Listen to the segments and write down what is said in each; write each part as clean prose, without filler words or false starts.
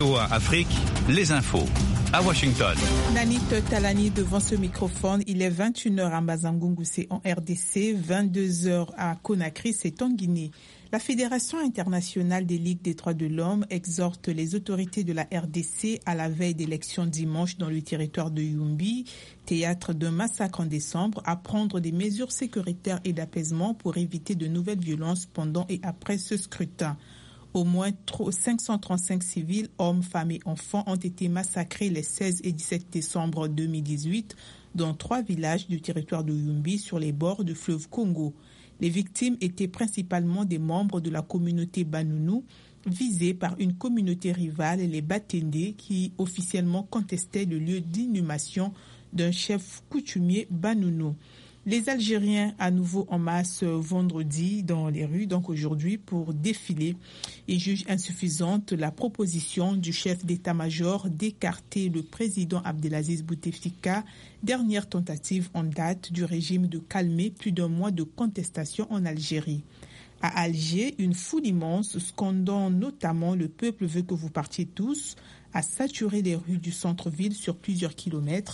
VOA Afrique, les infos. À Washington. Nanit Talani devant ce microphone. Il est 21h à Mazangungu, c'est en RDC, 22h à Conakry, c'est en Guinée. La Fédération internationale des ligues des droits de l'homme exhorte les autorités de la RDC à la veille d'élections dimanche dans le territoire de Yumbi, théâtre d'un massacre en décembre, à prendre des mesures sécuritaires et d'apaisement pour éviter de nouvelles violences pendant et après ce scrutin. Au moins 535 civils, hommes, femmes et enfants, ont été massacrés les 16 et 17 décembre 2018 dans 3 villages du territoire de Yumbi sur les bords du fleuve Congo. Les victimes étaient principalement des membres de la communauté Banounou, visés par une communauté rivale, les Batendé, qui officiellement contestaient le lieu d'inhumation d'un chef coutumier Banounou. Les Algériens à nouveau en masse vendredi dans les rues, donc aujourd'hui, pour défiler. Ils jugent insuffisante la proposition du chef d'état-major d'écarter le président Abdelaziz Bouteflika, dernière tentative en date du régime de calmer plus d'un mois de contestation en Algérie. À Alger, une foule immense, scandant notamment « Le peuple veut que vous partiez tous », a saturé les rues du centre-ville sur plusieurs kilomètres.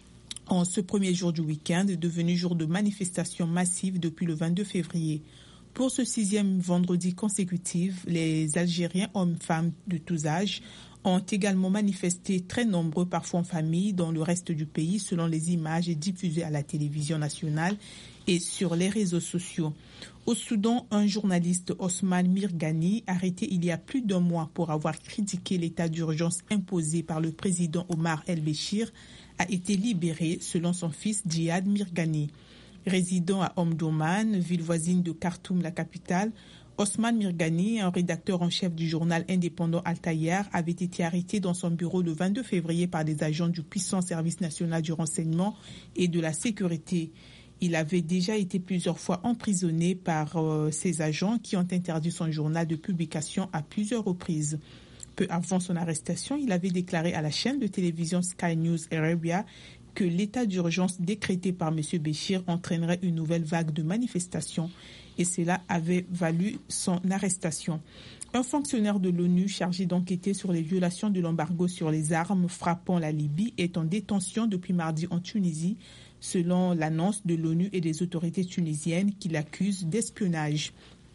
En ce premier jour du week-end, devenu jour de manifestation massive depuis le 22 février. Pour ce 6e vendredi consécutif, les Algériens, hommes, femmes de tous âges, ont également manifesté, très nombreux, parfois en famille, dans le reste du pays, selon les images diffusées à la télévision nationale et sur les réseaux sociaux. Au Soudan, un journaliste, Osman Mirgani, arrêté il y a plus d'un mois pour avoir critiqué l'état d'urgence imposé par le président Omar el-Béchir, a été libéré selon son fils Djihad Mirgani. Résident à Omdurman, ville voisine de Khartoum, la capitale, Osman Mirgani, un rédacteur en chef du journal indépendant Al-Tayar, avait été arrêté dans son bureau le 22 février par des agents du puissant service national du renseignement et de la sécurité. Il avait déjà été plusieurs fois emprisonné par ces agents qui ont interdit son journal de publication à plusieurs reprises. Peu avant son arrestation, il avait déclaré à la chaîne de télévision Sky News Arabia que l'état d'urgence décrété par M. Béchir entraînerait une nouvelle vague de manifestations et cela avait valu son arrestation. Un fonctionnaire de l'ONU chargé d'enquêter sur les violations de l'embargo sur les armes frappant la Libye est en détention depuis mardi en Tunisie, selon l'annonce de l'ONU et des autorités tunisiennes qui l'accusent d'espionnage.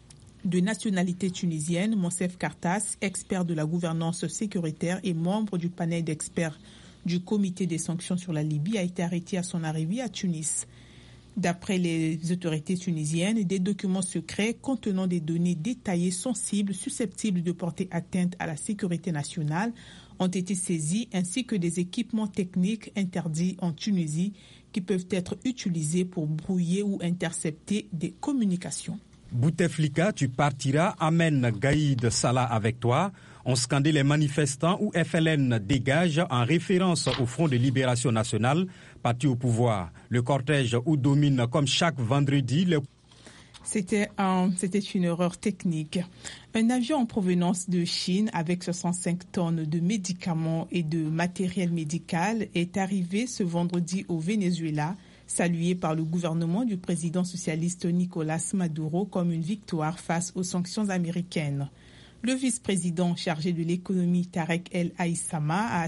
De nationalité tunisienne, Monsef Kartas, expert de la gouvernance sécuritaire et membre du panel d'experts du comité des sanctions sur la Libye, a été arrêté à son arrivée à Tunis. D'après les autorités tunisiennes, des documents secrets contenant des données détaillées sensibles susceptibles de porter atteinte à la sécurité nationale ont été saisis, ainsi que des équipements techniques interdits en Tunisie qui peuvent être utilisés pour brouiller ou intercepter des communications. Bouteflika, tu partiras, amène Gaïd Salah avec toi, ont scandé les manifestants où FLN dégage en référence au Front de Libération Nationale, parti au pouvoir. Le cortège où domine comme chaque vendredi le... C'était une erreur technique. Un avion en provenance de Chine avec 65 tonnes de médicaments et de matériel médical est arrivé ce vendredi au Venezuela, salué par le gouvernement du président socialiste Nicolás Maduro comme une victoire face aux sanctions américaines. Le vice-président chargé de l'économie Tarek El Aissama a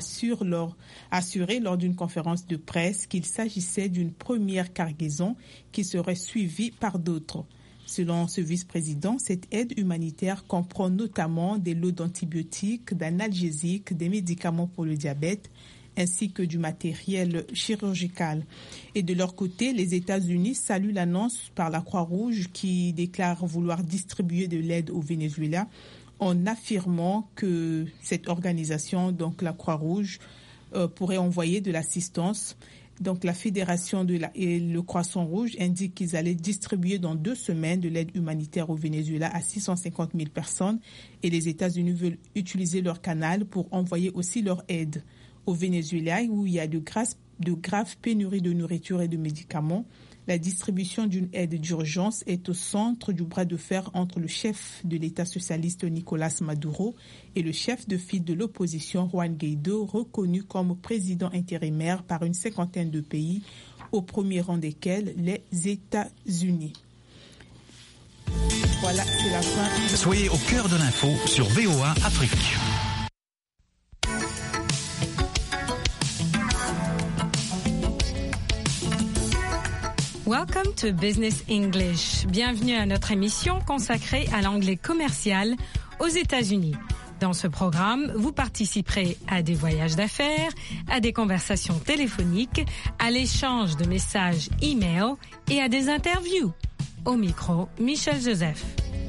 assuré lors d'une conférence de presse qu'il s'agissait d'une première cargaison qui serait suivie par d'autres. Selon ce vice-président, cette aide humanitaire comprend notamment des lots d'antibiotiques, d'analgésiques, des médicaments pour le diabète, ainsi que du matériel chirurgical. Et de leur côté, les États-Unis saluent l'annonce par la Croix-Rouge qui déclare vouloir distribuer de l'aide au Venezuela en affirmant que cette organisation, donc la Croix-Rouge, pourrait envoyer de l'assistance. Donc la Fédération et le Croissant Rouge indiquent qu'ils allaient distribuer dans 2 semaines de l'aide humanitaire au Venezuela à 650 000 personnes et les États-Unis veulent utiliser leur canal pour envoyer aussi leur aide. Au Venezuela, où il y a de graves pénuries de nourriture et de médicaments, la distribution d'une aide d'urgence est au centre du bras de fer entre le chef de l'État socialiste Nicolás Maduro et le chef de file de l'opposition Juan Guaidó, reconnu comme président intérimaire par une 50aine de pays, au premier rang desquels les États-Unis. Voilà, c'est la fin. Soyez au cœur de l'info sur VOA Afrique. Welcome to Business English. Bienvenue à notre émission consacrée à l'anglais commercial aux États-Unis. Dans ce programme, vous participerez à des voyages d'affaires, à des conversations téléphoniques, à l'échange de messages e-mail et à des interviews. Au micro, Michel Joseph.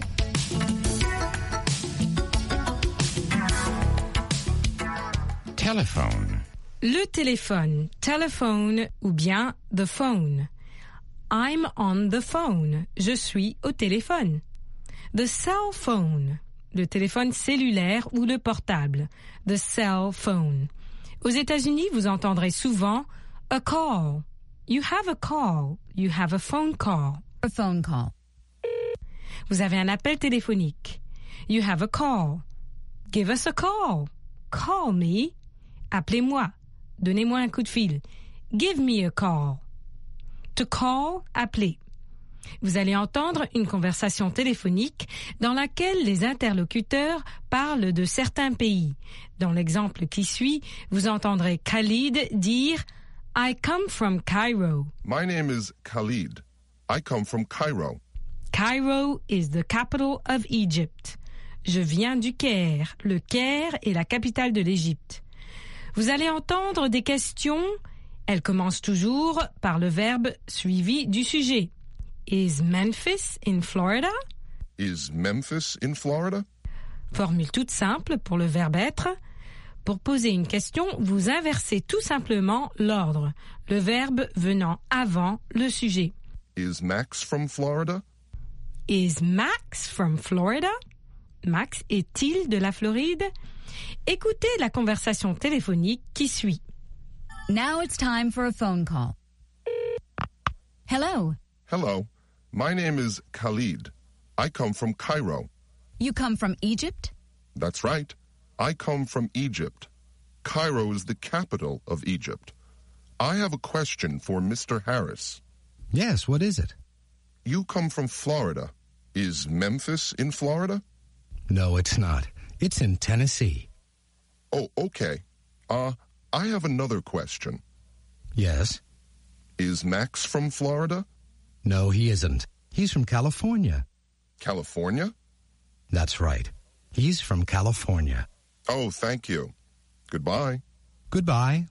Telephone. Le téléphone, telephone ou bien the phone. I'm on the phone. Je suis au téléphone. The cell phone. Le téléphone cellulaire ou le portable. The cell phone. Aux États-Unis, vous entendrez souvent a call. You have a call. You have a phone call. A phone call. Vous avez un appel téléphonique. You have a call. Give us a call. Call me. Appelez-moi. Donnez-moi un coup de fil. Give me a call. To call, appeler. Vous allez entendre une conversation téléphonique dans laquelle les interlocuteurs parlent de certains pays. Dans l'exemple qui suit, vous entendrez Khalid dire « I come from Cairo ». My name is Khalid. I come from Cairo. Cairo is the capital of Egypt. Je viens du Caire. Le Caire est la capitale de l'Égypte. Vous allez entendre des questions. Elles commencent toujours par le verbe suivi du sujet. Is Memphis in Florida? Is Memphis in Florida? Formule toute simple pour le verbe être. Pour poser une question, vous inversez tout simplement l'ordre, le verbe venant avant le sujet. Is Max from Florida? Is Max from Florida? Max est-il de la Floride? Écoutez la conversation téléphonique qui suit. Now it's time for a phone call. Hello. Hello. My name is Khalid. I come from Cairo. You come from Egypt? That's right. I come from Egypt. Cairo is the capital of Egypt. I have a question for Mr. Harris. Yes, what is it? You come from Florida. Is Memphis in Florida? No, it's not. It's in Tennessee. Oh, okay. I have another question. Yes? Is Max from Florida? No, he isn't. He's from California. California? That's right. He's from California. Oh, thank you. Goodbye. Goodbye.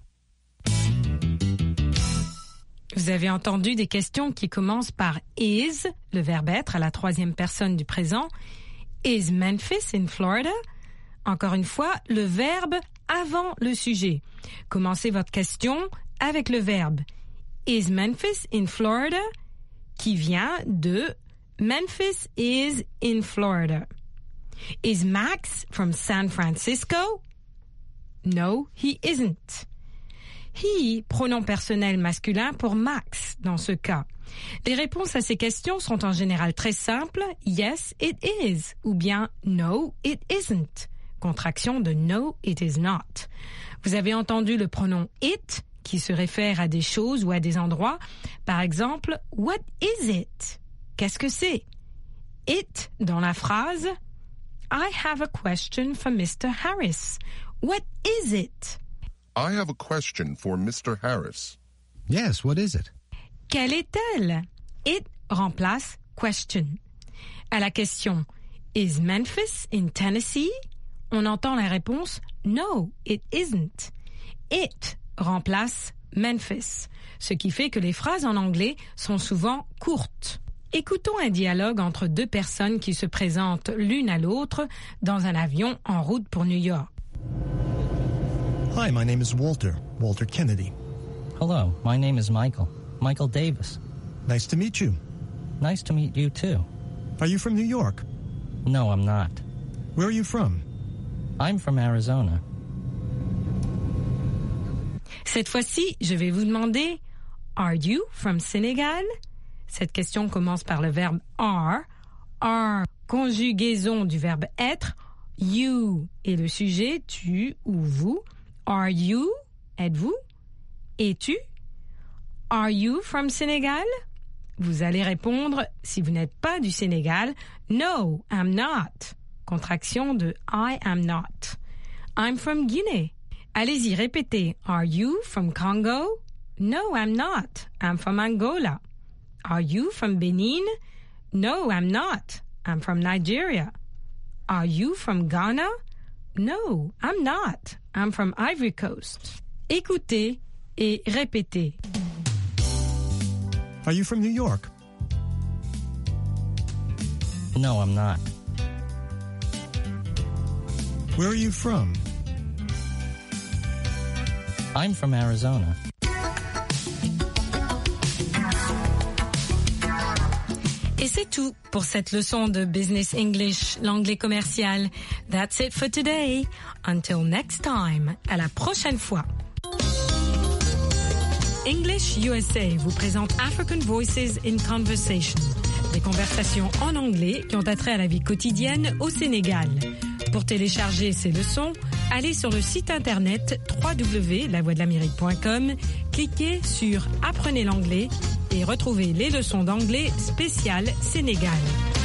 Vous avez entendu des questions qui commencent par is, le verbe être à la troisième personne du présent. Is Memphis in Florida? Encore une fois, le verbe avant le sujet. Commencez votre question avec le verbe Is Memphis in Florida? Qui vient de Memphis is in Florida. Is Max from San Francisco? No, he isn't. He, pronom personnel masculin pour Max dans ce cas. Les réponses à ces questions sont en général très simples. Yes, it is. Ou bien no, it isn't. Contraction de no, it is not. Vous avez entendu le pronom it qui se réfère à des choses ou à des endroits. Par exemple, what is it? Qu'est-ce que c'est? It dans la phrase I have a question for Mr. Harris. What is it? I have a question for Mr. Harris. Yes, what is it? Quelle est-elle? It remplace question. À la question Is Memphis in Tennessee? On entend la réponse No, it isn't. It remplace Memphis, ce qui fait que les phrases en anglais sont souvent courtes. Écoutons un dialogue entre deux personnes qui se présentent l'une à l'autre dans un avion en route pour New York. Hi, my name is Walter Kennedy. Hello, my name is Michael Davis. Nice to meet you. Nice to meet you too. Are you from New York? No, I'm not. Where are you from? I'm from Arizona. Cette fois-ci, je vais vous demander Are you from Senegal? Cette question commence par le verbe are. Are, conjugaison du verbe être. You est le sujet, tu ou vous. Are you? Êtes-vous? Es-tu? Are you from Senegal? Vous allez répondre, si vous n'êtes pas du Sénégal, No, I'm not. Contraction de I am not. I'm from Guinea. Allez-y, répétez. Are you from Congo? No, I'm not. I'm from Angola. Are you from Benin? No, I'm not. I'm from Nigeria. Are you from Ghana? No, I'm not. I'm from Ivory Coast. Écoutez et répétez. Are you from New York? No, I'm not. Where are you from? I'm from Arizona. Et c'est tout pour cette leçon de Business English, l'anglais commercial. That's it for today. Until next time. À la prochaine fois. English USA vous présente African Voices in Conversation. Des conversations en anglais qui ont attrait à la vie quotidienne au Sénégal. Pour télécharger ces leçons, allez sur le site internet www.lavoixdelamérique.com, cliquez sur Apprenez l'anglais et retrouvez les leçons d'anglais spéciales Sénégal.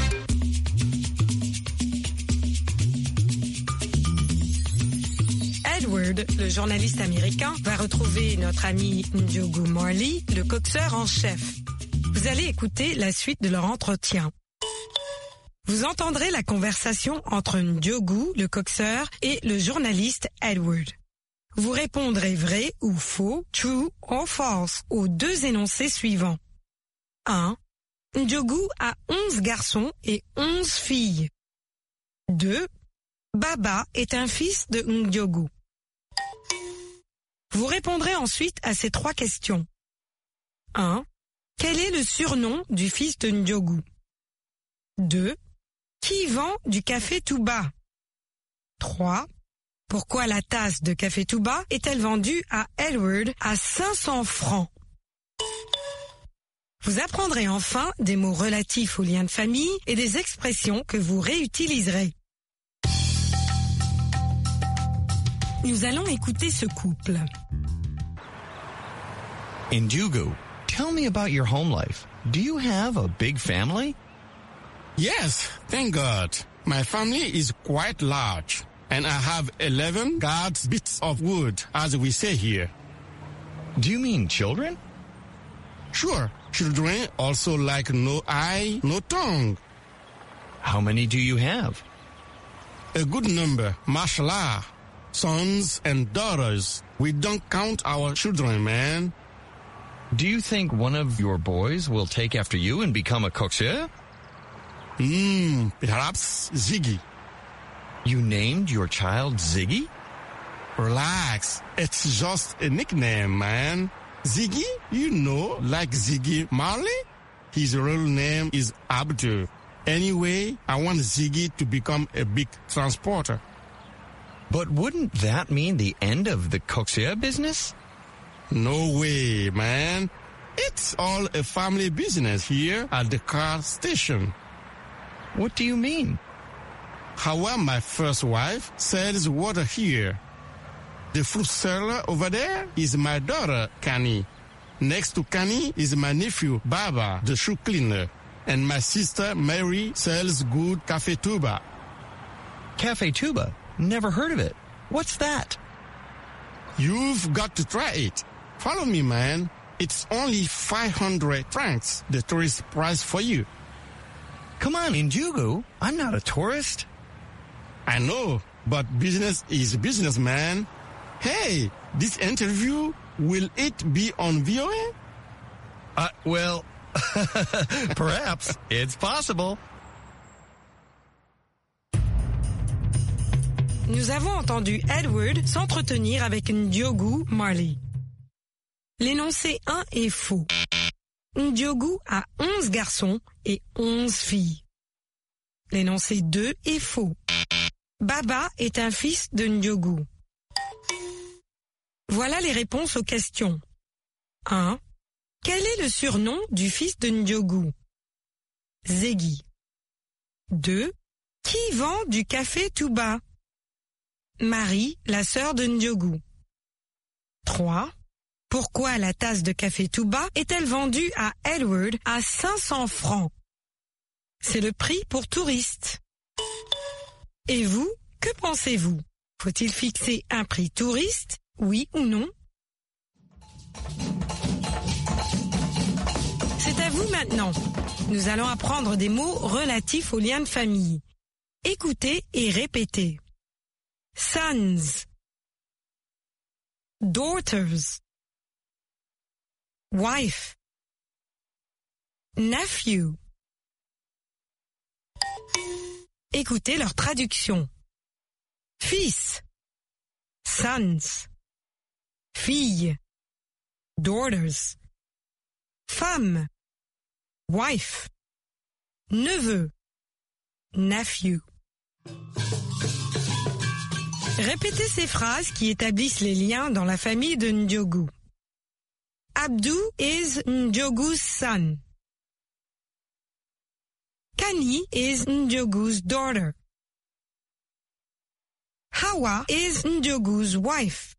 Edward, le journaliste américain, va retrouver notre ami Ndiogu Marley, le coxeur en chef. Vous allez écouter la suite de leur entretien. Vous entendrez la conversation entre Ndiogu, le coxeur, et le journaliste Edward. Vous répondrez vrai ou faux, true or false, aux deux énoncés suivants. 1. Ndiogu a 11 garçons et 11 filles. 2. Baba est un fils de Ndiogu. Vous répondrez ensuite à ces 3 questions. 1. Quel est le surnom du fils de Ndiogu? 2. Qui vend du café Touba? 3. Pourquoi la tasse de café Touba est-elle vendue à Edward à 500 francs? Vous apprendrez enfin des mots relatifs aux liens de famille et des expressions que vous réutiliserez. Nous allons écouter ce couple. Ndiogu, tell me about your home life. Do you have a big family? Yes, thank God. My family is quite large, and I have 11 guards bits of wood, as we say here. Do you mean children? Sure, children also like no eye, no tongue. How many do you have? A good number, mashallah. Sons and daughters. We don't count our children, man. Do you think one of your boys will take after you and become a coxeur? Perhaps Ziggy. You named your child Ziggy? Relax. It's just a nickname, man. Ziggy, you know, like Ziggy Marley? His real name is Abdul. Anyway, I want Ziggy to become a big transporter. But wouldn't that mean the end of the coxeur business? No way, man. It's all a family business here at the car station. What do you mean? Hawa, my first wife, sells water here. The fruit seller over there is my daughter, Kani. Next to Kani is my nephew, Baba, the shoe cleaner. And my sister, Mary, sells good Café Touba. Café Touba? Never heard of it. What's that? You've got to try it. Follow me, man. It's only 500 francs, the tourist price for you. Come on, Ndiogu. I'm not a tourist. I know, but business is business, man. Hey, this interview, will it be on VOA? Well, perhaps. It's possible. Nous avons entendu Edward s'entretenir avec Ndiogu Marley. L'énoncé 1 est faux. Ndiogu a 11 garçons et 11 filles. L'énoncé 2 est faux. Baba est un fils de Ndiogu. Voilà les réponses aux questions. 1. Quel est le surnom du fils de Ndiogu? Ziggy. 2. Qui vend du café Touba? Marie, la sœur de Ndiogu. 3. Pourquoi la tasse de café Touba est-elle vendue à Edward à 500 francs? C'est le prix pour touristes. Et vous, que pensez-vous? Faut-il fixer un prix touriste, oui ou non? C'est à vous maintenant. maintenant, nous allons apprendre des mots relatifs aux liens de famille. Écoutez et répétez. Sons, daughters, wife, nephew. Écoutez leur traduction. Fils, sons, fille, daughters, femme, wife, neveu, nephew. Répétez ces phrases qui établissent les liens dans la famille de Ndiogu. Abdou is Ndiogu's son. Kani is Ndiogu's daughter. Hawa is Ndiogu's wife.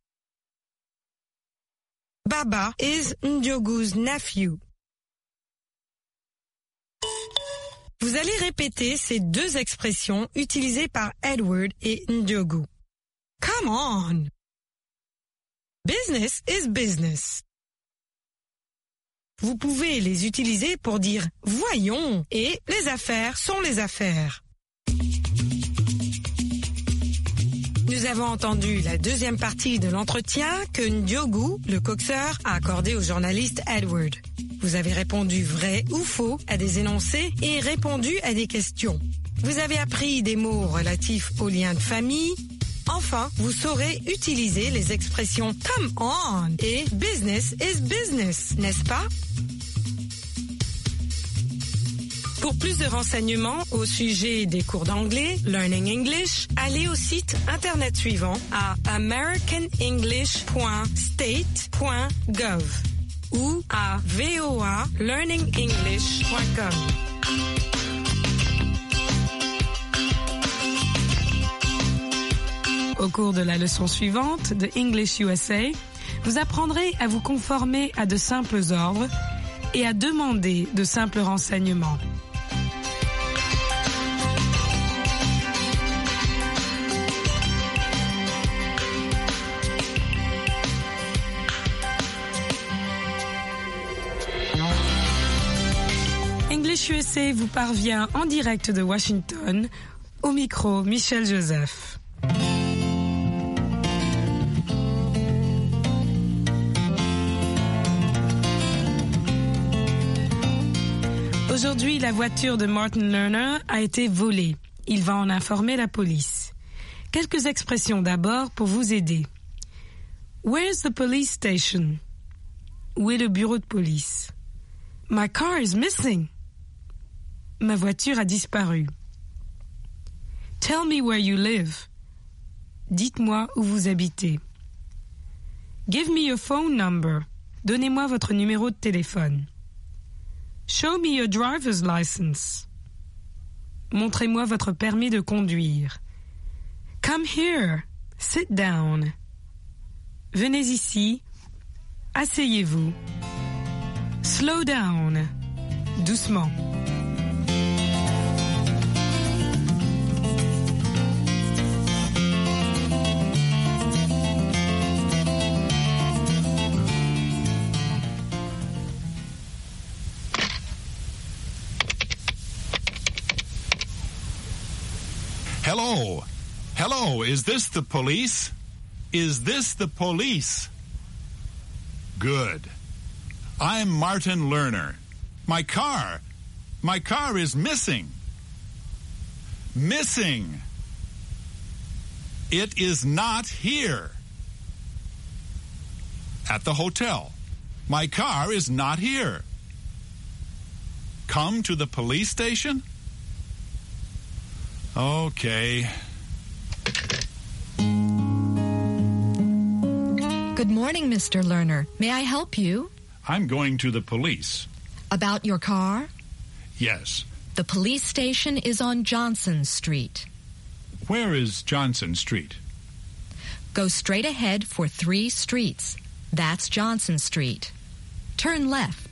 Baba is Ndiogu's nephew. Vous allez répéter ces deux expressions utilisées par Edward et Ndiogu. Come on! Business is business. Vous pouvez les utiliser pour dire « voyons » et « les affaires sont les affaires ». Nous avons entendu la deuxième partie de l'entretien que Ndiogu, le coxeur, a accordé au journaliste Edward. Vous avez répondu vrai ou faux à des énoncés et répondu à des questions. Vous avez appris des mots relatifs aux liens de famille. Enfin, vous saurez utiliser les expressions « come on » et « business is business », n'est-ce pas? Pour plus de renseignements au sujet des cours d'anglais, Learning English, allez au site internet suivant à americanenglish.state.gov ou à voalearningenglish.com. Au cours de la leçon suivante de English USA, vous apprendrez à vous conformer à de simples ordres et à demander de simples renseignements. English USA vous parvient en direct de Washington, au micro Michel Joseph. Aujourd'hui, la voiture de Martin Lerner a été volée. Il va en informer la police. Quelques expressions d'abord pour vous aider. Where's the police station? Où est le bureau de police? My car is missing. Ma voiture a disparu. Tell me where you live. Dites-moi où vous habitez. Give me your phone number. Donnez-moi votre numéro de téléphone. Show me your driver's license. Montrez-moi votre permis de conduire. Come here. Sit down. Venez ici. Asseyez-vous. Slow down. Doucement. Hello. Hello, is this the police? Is this the police? Good. I'm Martin Lerner. My car is missing. Missing. It is not here. At the hotel. My car is not here. Come to the police station? Okay. Good morning, Mr. Lerner. May I help you? I'm going to the police. About your car? Yes. The police station is on Johnson Street. Where is Johnson Street? Go straight ahead for 3 streets. That's Johnson Street. Turn left.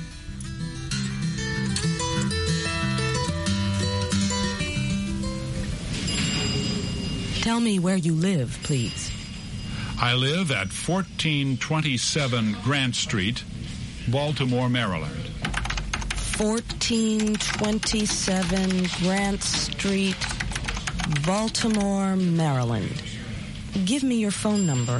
Tell me where you live, please. I live at 1427 Grant Street, Baltimore, Maryland. 1427 Grant Street, Baltimore, Maryland. Give me your phone number.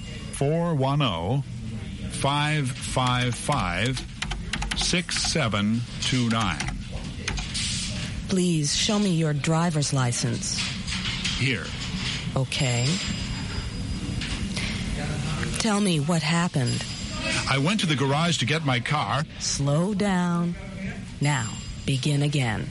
410-555-6729. Please show me your driver's license. Here. Okay. Tell me what happened. I went to the garage to get my car. Slow down. Now, begin again.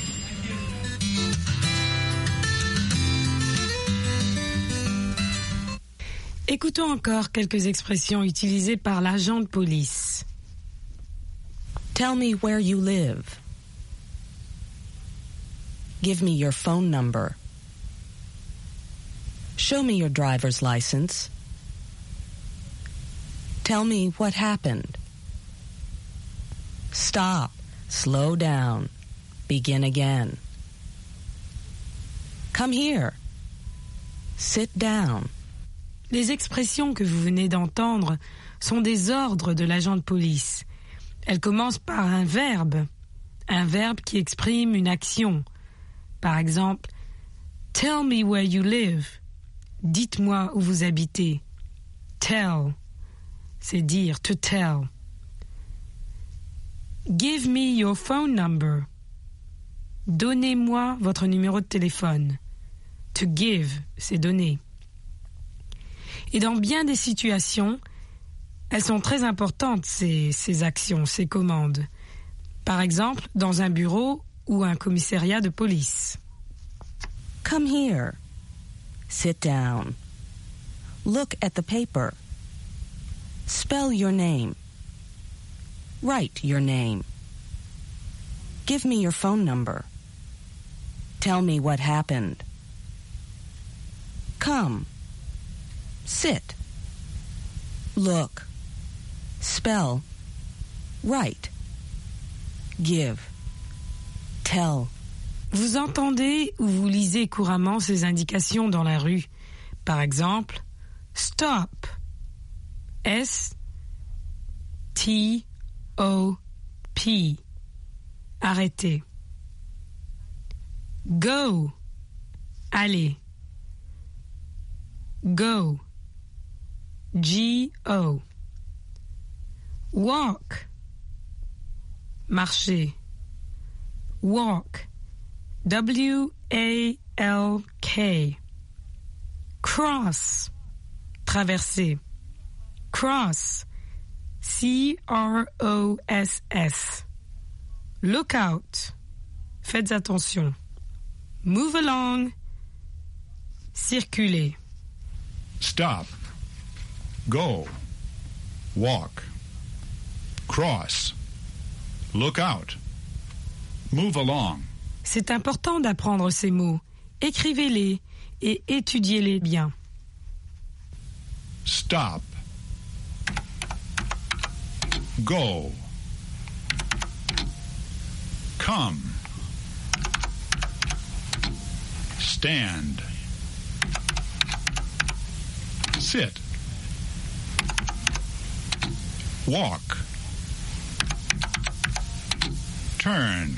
Écoutons encore quelques expressions utilisées par l'agent de police. Tell me where you live. Give me your phone number. Show me your driver's license. Tell me what happened. Stop. Slow down. Begin again. Come here. Sit down. Les expressions que vous venez d'entendre sont des ordres de l'agent de police. Elles commencent par un verbe qui exprime une action. Par exemple, « Tell me where you live ». Dites-moi où vous habitez. « Tell », c'est dire, « to tell ». « Give me your phone number ». Donnez-moi votre numéro de téléphone. « To give », c'est donner. Et dans bien des situations, elles sont très importantes, ces actions, ces commandes. Par exemple, dans un bureau ou un commissariat de police. Come here. Sit down. Look at the paper. Spell your name. Write your name. Give me your phone number. Tell me what happened. Come. Sit. Look. Spell. Write. Give. Tell. Vous entendez ou vous lisez couramment ces indications dans la rue. Par exemple, stop. S-T-O-P. Arrêtez. Go. Allez. Go. G-O. Walk. Marcher. Walk. W-A-L-K. Cross. Traverser. Cross. C-R-O-S-S. Look out. Faites attention. Move along. Circuler. Stop. Go. Walk. Cross. Look out. Move along. C'est important d'apprendre ces mots. Écrivez-les et étudiez-les bien. Stop. Go. Come. Stand. Sit. Walk. Turn.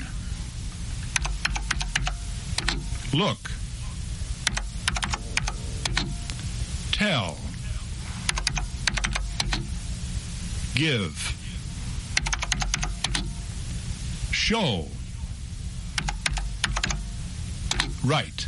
Look. Tell. Give. Show. Write.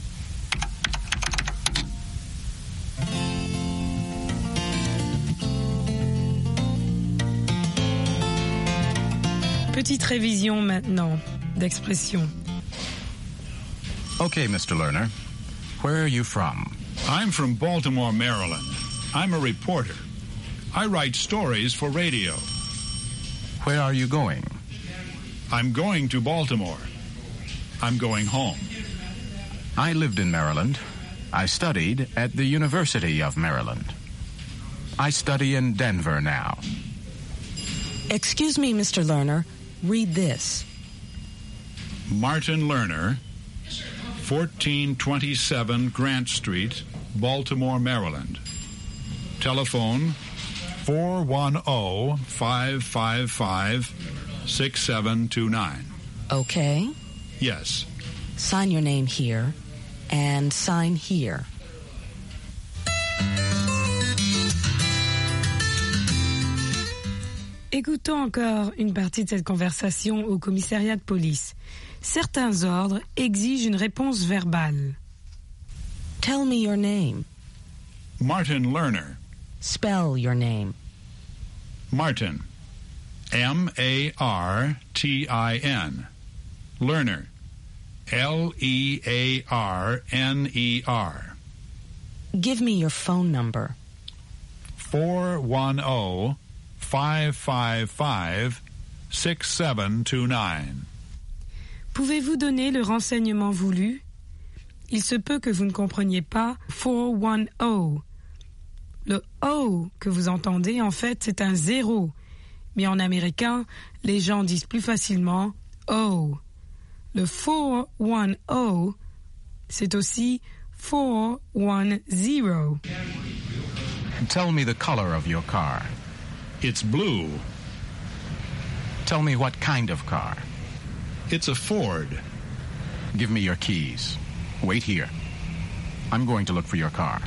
Petite révision maintenant d'expression. Okay, Mr. Lerner. Where are you from? I'm from Baltimore, Maryland. I'm a reporter. I write stories for radio. Where are you going? I'm going to Baltimore. I'm going home. I lived in Maryland. I studied at the University of Maryland. I study in Denver now. Excuse me, Mr. Lerner. Read this. Martin Lerner, 1427 Grant Street, Baltimore, Maryland. Telephone 410-555 6729. Okay. Yes. Sign your name here and sign here. Écoutons encore une partie de cette conversation au commissariat de police. Certains ordres exigent une réponse verbale. Tell me your name. Martin Lerner. Spell your name. Martin. M-A-R-T-I-N. Lerner. L-E-A-R-N-E-R. Give me your phone number. 410-555-6729. Pouvez-vous donner le renseignement voulu? Il se peut que vous ne compreniez pas 410. Le O que vous entendez, en fait, c'est un 0. Mais en américain, les gens disent plus facilement O. Le 410, c'est aussi 410. Tell me the color of your car. It's blue. Tell me what kind of car. It's a Ford. Give me your keys. Wait here. I'm going to look for your car.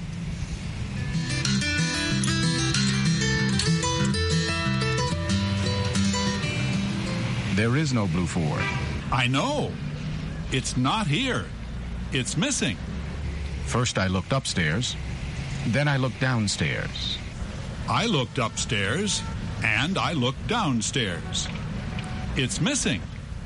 There is no blue Ford. I know. It's not here. It's missing. First I looked upstairs. Then I looked downstairs. I looked upstairs and I looked downstairs. It's missing.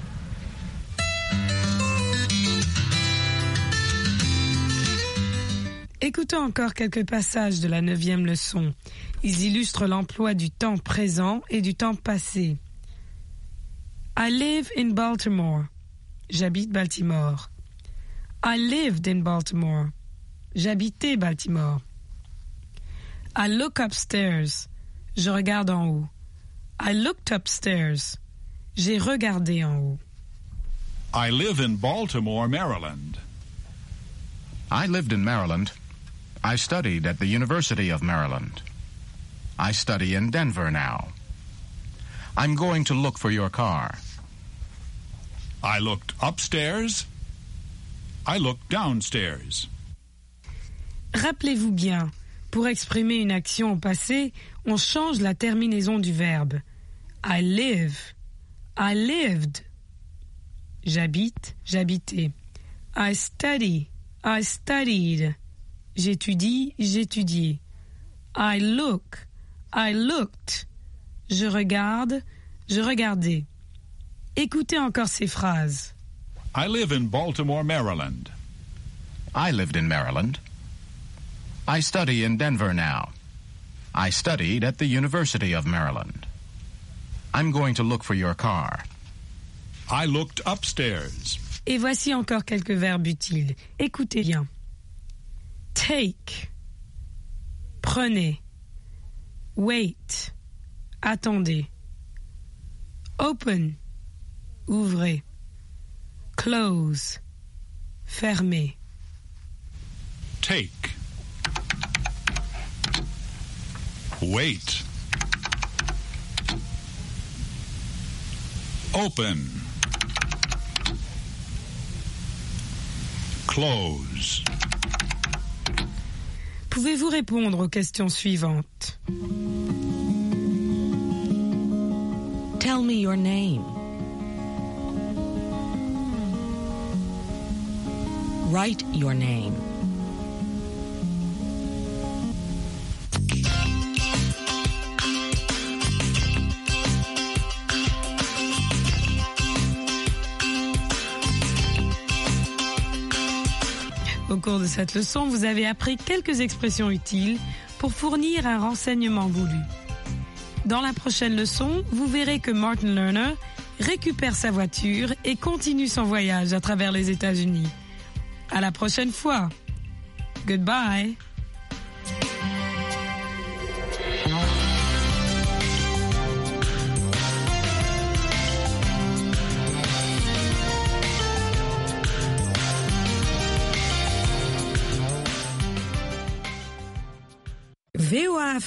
Écoutons encore quelques passages de la 9e leçon. Ils illustrent l'emploi du temps présent et du temps passé. I live in Baltimore. J'habite Baltimore. I lived in Baltimore. J'habitais Baltimore. I look upstairs. Je regarde en haut. I looked upstairs. J'ai regardé en haut. I live in Baltimore, Maryland. I lived in Maryland. I studied at the University of Maryland. I study in Denver now. I'm going to look for your car. I looked upstairs. I looked downstairs. Rappelez-vous bien, pour exprimer une action au passé, on change la terminaison du verbe. I live. I lived. J'habite, j'habitais. I study. I studied. J'étudie, j'étudiais. I look. I looked. Je regarde, je regardais. Écoutez encore ces phrases. I live in Baltimore, Maryland. I lived in Maryland. I study in Denver now. I studied at the University of Maryland. I'm going to look for your car. I looked upstairs. Et voici encore quelques verbes utiles. Écoutez bien. Take. Prenez. Wait. Attendez. Open. Ouvrez. Close. Fermez. Take. Wait. Open. Close. Pouvez-vous répondre aux questions suivantes? Tell me your name. Write your name. Au cours de cette leçon, vous avez appris quelques expressions utiles pour fournir un renseignement voulu. Dans la prochaine leçon, vous verrez que Martin Lerner récupère sa voiture et continue son voyage à travers les États-Unis. À la prochaine fois. Goodbye.